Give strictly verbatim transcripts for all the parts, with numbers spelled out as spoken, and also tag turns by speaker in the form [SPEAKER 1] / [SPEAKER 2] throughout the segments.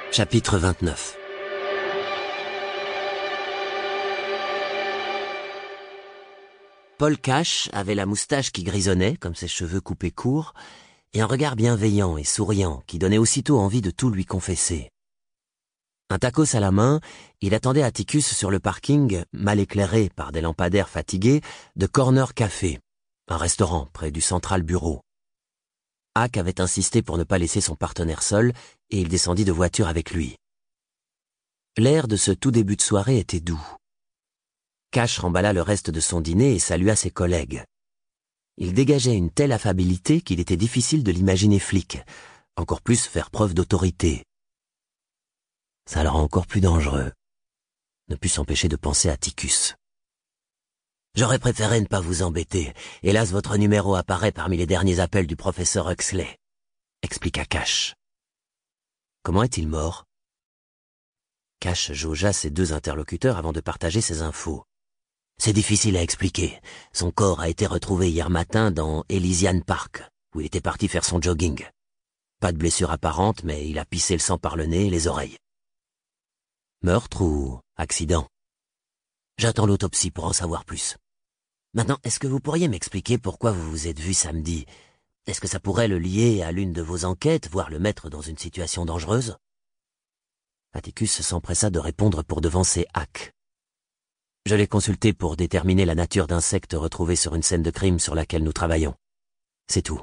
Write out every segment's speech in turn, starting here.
[SPEAKER 1] Chapitre vingt-neuf. Paul Cash avait la moustache qui grisonnait, comme ses cheveux coupés courts, et un regard bienveillant et souriant qui donnait aussitôt envie de tout lui confesser. Un tacos à la main, il attendait Atticus sur le parking, mal éclairé par des lampadaires fatigués, de Corner Café, un restaurant près du Central Bureau. Hack avait insisté pour ne pas laisser son partenaire seul, et il descendit de voiture avec lui. L'air de ce tout début de soirée était doux. Cash remballa le reste de son dîner et salua ses collègues. Il dégageait une telle affabilité qu'il était difficile de l'imaginer flic, encore plus faire preuve d'autorité. Ça le rend encore plus dangereux, ne put s'empêcher de penser à Atticus. J'aurais préféré ne pas vous embêter. Hélas, votre numéro apparaît parmi les derniers appels du professeur Huxley, expliqua Cash. Comment est-il mort? Cash jaugea ses deux interlocuteurs avant de partager ses infos. C'est difficile à expliquer. Son corps a été retrouvé hier matin dans Elysian Park, où il était parti faire son jogging. Pas de blessure apparente, mais il a pissé le sang par le nez et les oreilles. Meurtre ou accident? J'attends l'autopsie pour en savoir plus. Maintenant, est-ce que vous pourriez m'expliquer pourquoi vous vous êtes vu samedi? Est-ce que ça pourrait le lier à l'une de vos enquêtes, voire le mettre dans une situation dangereuse? Atticus s'empressa de répondre pour devancer Hack. Je l'ai consulté pour déterminer la nature d'insectes retrouvés sur une scène de crime sur laquelle nous travaillons. C'est tout.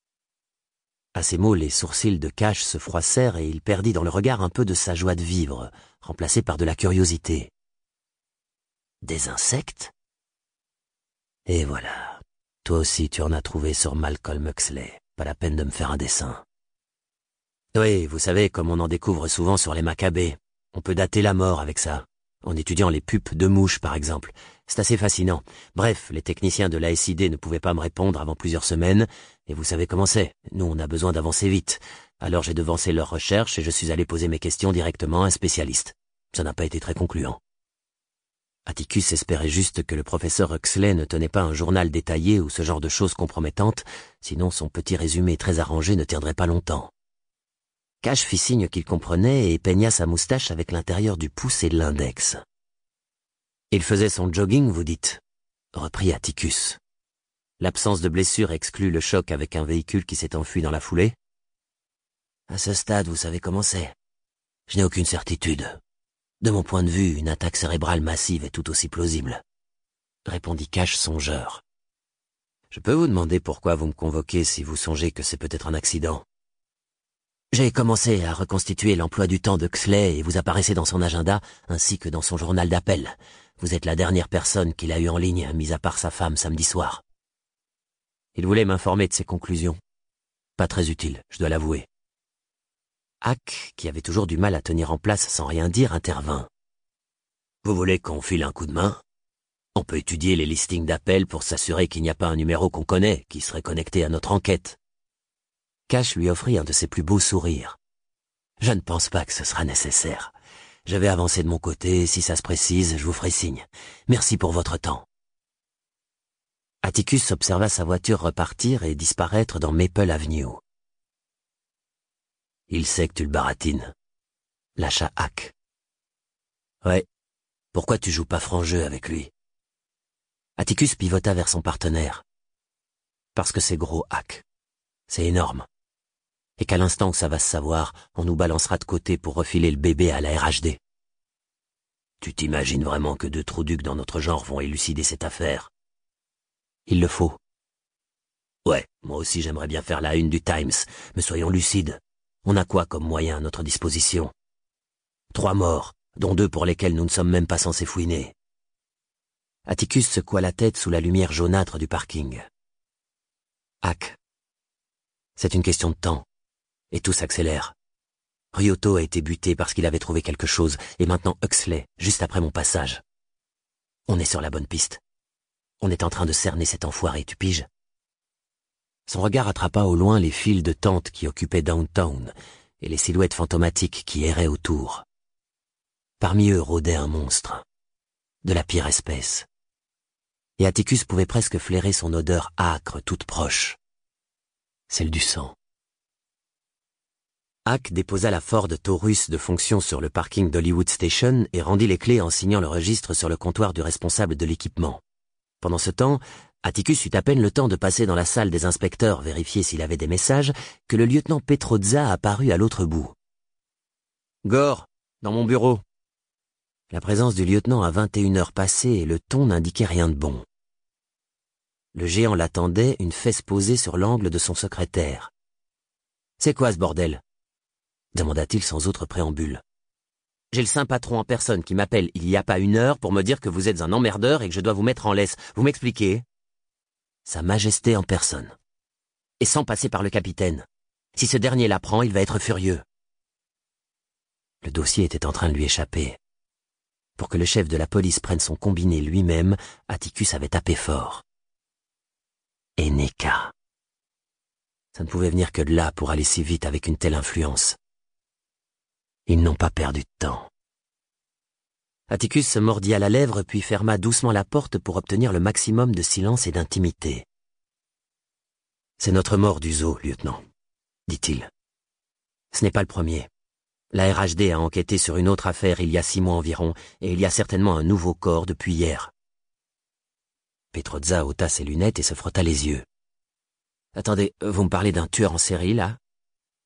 [SPEAKER 1] À ces mots, les sourcils de Cash se froissèrent et il perdit dans le regard un peu de sa joie de vivre, remplacée par de la curiosité. Des insectes? Et voilà. Toi aussi tu en as trouvé sur Malcolm Huxley. Pas la peine de me faire un dessin. Oui, vous savez, comme on en découvre souvent sur les macabées, on peut dater la mort avec ça, en étudiant les pupes de mouches par exemple. C'est assez fascinant. Bref, les techniciens de l'A S I D ne pouvaient pas me répondre avant plusieurs semaines, et vous savez comment c'est, nous on a besoin d'avancer vite. Alors j'ai devancé leurs recherches et je suis allé poser mes questions directement à un spécialiste. Ça n'a pas été très concluant. Atticus espérait juste que le professeur Huxley ne tenait pas un journal détaillé ou ce genre de choses compromettantes, sinon son petit résumé très arrangé ne tiendrait pas longtemps. Cash fit signe qu'il comprenait et peigna sa moustache avec l'intérieur du pouce et de l'index. « Il faisait son jogging, vous dites ?» reprit Atticus. L'absence de blessure exclut le choc avec un véhicule qui s'est enfui dans la foulée. « À ce stade, vous savez comment c'est. Je n'ai aucune certitude. De mon point de vue, une attaque cérébrale massive est tout aussi plausible, » répondit Cash songeur. « Je peux vous demander pourquoi vous me convoquez si vous songez que c'est peut-être un accident? J'ai commencé à reconstituer l'emploi du temps d'Huxley et vous apparaissez dans son agenda ainsi que dans son journal d'appel. Vous êtes la dernière personne qu'il a eue en ligne, mis à part sa femme samedi soir. Il voulait m'informer de ses conclusions. Pas très utile, je dois l'avouer. » Hack, qui avait toujours du mal à tenir en place sans rien dire, intervint. « Vous voulez qu'on file un coup de main? On peut étudier les listings d'appels pour s'assurer qu'il n'y a pas un numéro qu'on connaît qui serait connecté à notre enquête. » Cash lui offrit un de ses plus beaux sourires. « Je ne pense pas que ce sera nécessaire. Je vais avancer de mon côté et si ça se précise, je vous ferai signe. Merci pour votre temps. » Atticus observa sa voiture repartir et disparaître dans Maple Avenue. « Il sait que tu le baratines. » lâcha Hack. « Ouais. Pourquoi tu joues pas franc jeu avec lui? » Atticus pivota vers son partenaire. « Parce que c'est gros, Hack. C'est énorme. Et qu'à l'instant où ça va se savoir, on nous balancera de côté pour refiler le bébé à la R H D. Tu t'imagines vraiment que deux trouducs dans notre genre vont élucider cette affaire? Il le faut. Ouais, moi aussi j'aimerais bien faire la une du Times, mais soyons lucides. On a quoi comme moyen à notre disposition? Trois morts, dont deux pour lesquels nous ne sommes même pas censés fouiner. Atticus secoua la tête sous la lumière jaunâtre du parking. Hack. C'est une question de temps. Et tout s'accélère. Ryuto a été buté parce qu'il avait trouvé quelque chose, et maintenant Huxley, juste après mon passage. On est sur la bonne piste. On est en train de cerner cet enfoiré, tu piges? Son regard attrapa au loin les files de tentes qui occupaient Downtown, et les silhouettes fantomatiques qui erraient autour. Parmi eux rôdait un monstre. De la pire espèce. Et Atticus pouvait presque flairer son odeur âcre toute proche. Celle du sang. Hack déposa la Ford Taurus de fonction sur le parking d'Hollywood Station et rendit les clés en signant le registre sur le comptoir du responsable de l'équipement. Pendant ce temps, Atticus eut à peine le temps de passer dans la salle des inspecteurs vérifier s'il avait des messages que le lieutenant Petrozza apparut à l'autre bout. « Gore, dans mon bureau !» La présence du lieutenant à vingt et une heures passées et le ton n'indiquaient rien de bon. Le géant l'attendait, une fesse posée sur l'angle de son secrétaire. « C'est quoi ce bordel ?» demanda-t-il sans autre préambule. « J'ai le saint patron en personne qui m'appelle il y a pas une heure pour me dire que vous êtes un emmerdeur et que je dois vous mettre en laisse. Vous m'expliquez ?» Sa Majesté en personne. Et sans passer par le capitaine. Si ce dernier l'apprend, il va être furieux. Le dossier était en train de lui échapper. Pour que le chef de la police prenne son combiné lui-même, Atticus avait tapé fort. Eneka. Ça ne pouvait venir que de là pour aller si vite avec une telle influence. Ils n'ont pas perdu de temps. Atticus se mordit à la lèvre puis ferma doucement la porte pour obtenir le maximum de silence et d'intimité. « C'est notre mort du zoo, lieutenant, » dit-il. « Ce n'est pas le premier. La R H D a enquêté sur une autre affaire il y a six mois environ, et il y a certainement un nouveau corps depuis hier. » Petrozza ôta ses lunettes et se frotta les yeux. « Attendez, vous me parlez d'un tueur en série, là ?»« Oui. »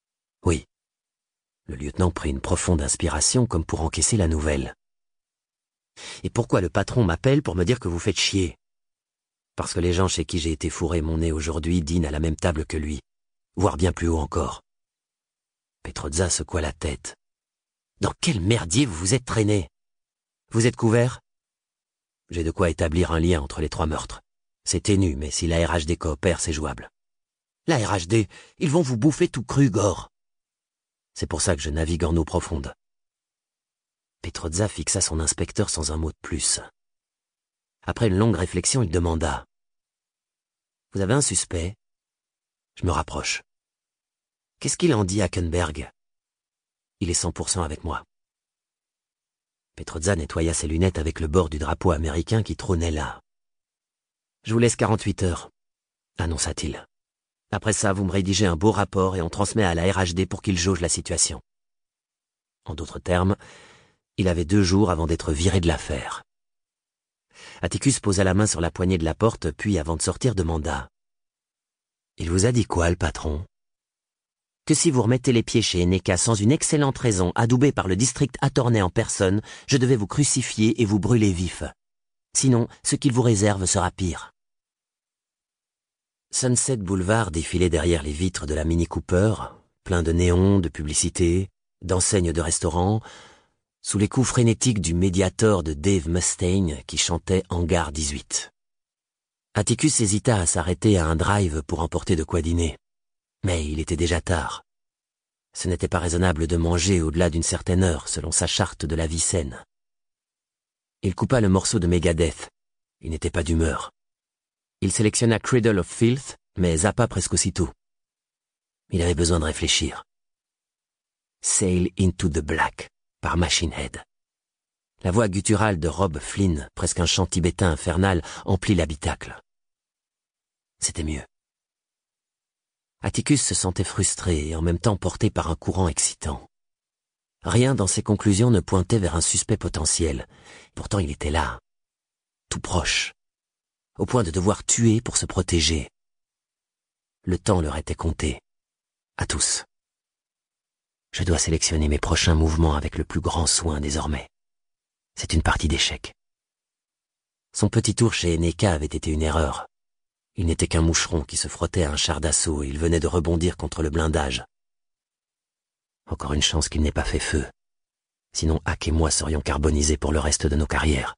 [SPEAKER 1] Le lieutenant prit une profonde inspiration comme pour encaisser la nouvelle. « Et pourquoi le patron m'appelle pour me dire que vous faites chier ? Parce que les gens chez qui j'ai été fourré mon nez aujourd'hui dînent à la même table que lui, voire bien plus haut encore. » Petrozza secoua la tête. « Dans quel merdier vous vous êtes traîné ? Vous êtes couvert ? J'ai de quoi établir un lien entre les trois meurtres. C'est ténu, mais si la R H D coopère, c'est jouable. »« La R H D, ils vont vous bouffer tout cru, Gore. » C'est pour ça que je navigue en eau profonde. Petrozza fixa son inspecteur sans un mot de plus. Après une longue réflexion, il demanda. « Vous avez un suspect ? » Je me rapproche. « Qu'est-ce qu'il en dit, Hackenberg ? » Il est cent pour cent avec moi. Petrozza nettoya ses lunettes avec le bord du drapeau américain qui trônait là. « Je vous laisse quarante-huit heures, » annonça-t-il. « Après ça, vous me rédigez un beau rapport et on transmet à la R H D pour qu'il jauge la situation. » En d'autres termes, il avait deux jours avant d'être viré de l'affaire. Atticus posa la main sur la poignée de la porte, puis, avant de sortir, demanda. « Il vous a dit quoi, le patron ? » Que si vous remettez les pieds chez Eneka sans une excellente raison, adoubée par le district attorney en personne, je devais vous crucifier et vous brûler vif. Sinon, ce qu'il vous réserve sera pire. Sunset Boulevard défilait derrière les vitres de la Mini Cooper, plein de néons, de publicités, d'enseignes de restaurants, sous les coups frénétiques du Mediator de Dave Mustaine qui chantait Hangar dix-huit. Atticus hésita à s'arrêter à un drive pour emporter de quoi dîner. Mais il était déjà tard. Ce n'était pas raisonnable de manger au-delà d'une certaine heure, selon sa charte de la vie saine. Il coupa le morceau de Megadeth. Il n'était pas d'humeur. Il sélectionna Cradle of Filth, mais zappa presque aussitôt. Il avait besoin de réfléchir. Sail into the Black, par Machine Head. La voix gutturale de Rob Flynn, presque un chant tibétain infernal, emplit l'habitacle. C'était mieux. Atticus se sentait frustré et en même temps porté par un courant excitant. Rien dans ses conclusions ne pointait vers un suspect potentiel. Pourtant il était là, tout proche, au point de devoir tuer pour se protéger. Le temps leur était compté, à tous. Je dois sélectionner mes prochains mouvements avec le plus grand soin désormais. C'est une partie d'échecs. Son petit tour chez Eneka avait été une erreur. Il n'était qu'un moucheron qui se frottait à un char d'assaut et il venait de rebondir contre le blindage. Encore une chance qu'il n'ait pas fait feu. Sinon Hack et moi serions carbonisés pour le reste de nos carrières.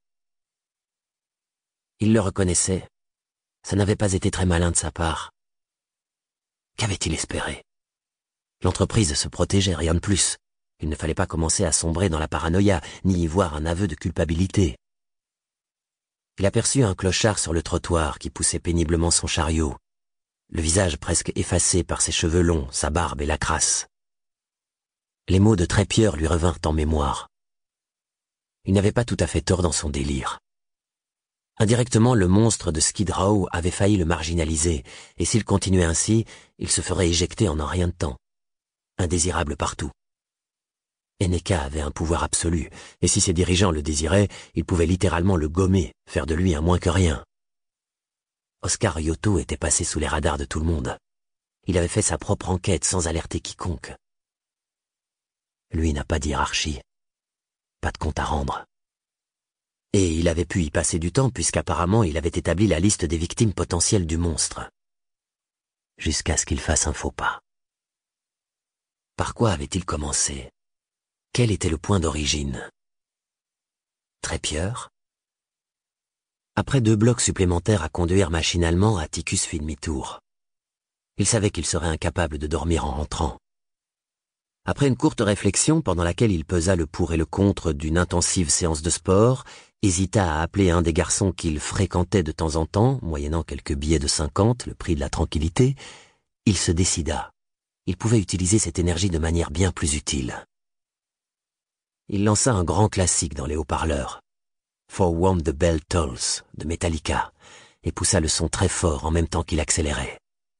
[SPEAKER 1] Il le reconnaissait. Ça n'avait pas été très malin de sa part. Qu'avait-il espéré ? L'entreprise se protégeait, rien de plus. Il ne fallait pas commencer à sombrer dans la paranoïa, ni y voir un aveu de culpabilité. Il aperçut un clochard sur le trottoir qui poussait péniblement son chariot, le visage presque effacé par ses cheveux longs, sa barbe et la crasse. Les mots de Trépieur lui revinrent en mémoire. Il n'avait pas tout à fait tort dans son délire. Indirectement, le monstre de Skid Row avait failli le marginaliser, et s'il continuait ainsi, il se ferait éjecter en un rien de temps. indésirable partout. Enneka avait un pouvoir absolu, et si ses dirigeants le désiraient, ils pouvaient littéralement le gommer, faire de lui un moins que rien. Oscar Yoto était passé sous les radars de tout le monde. Il avait fait sa propre enquête sans alerter quiconque. Lui n'a pas de hiérarchie, pas de compte à rendre. Et il avait pu y passer du temps puisqu'apparemment il avait établi la liste des victimes potentielles du monstre. Jusqu'à ce qu'il fasse un faux pas. Par quoi avait-il commencé? Quel était le point d'origine? Trépieur? Après deux blocs supplémentaires à conduire machinalement, Atticus fit demi-tour. Il savait qu'il serait incapable de dormir en rentrant. Après une courte réflexion pendant laquelle il pesa le pour et le contre d'une intensive séance de sport, hésita à appeler un des garçons qu'il fréquentait de temps en temps, moyennant quelques billets de cinquante, le prix de la tranquillité, il se décida. Il pouvait utiliser cette énergie de manière bien plus utile. Il lança un grand classique dans les haut-parleurs, For Whom the Bell Tolls, de Metallica, et poussa le son très fort en même temps qu'il accélérait.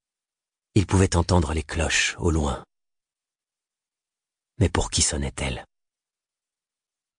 [SPEAKER 1] Il pouvait entendre les cloches au loin. Mais pour qui sonnaient-elles ?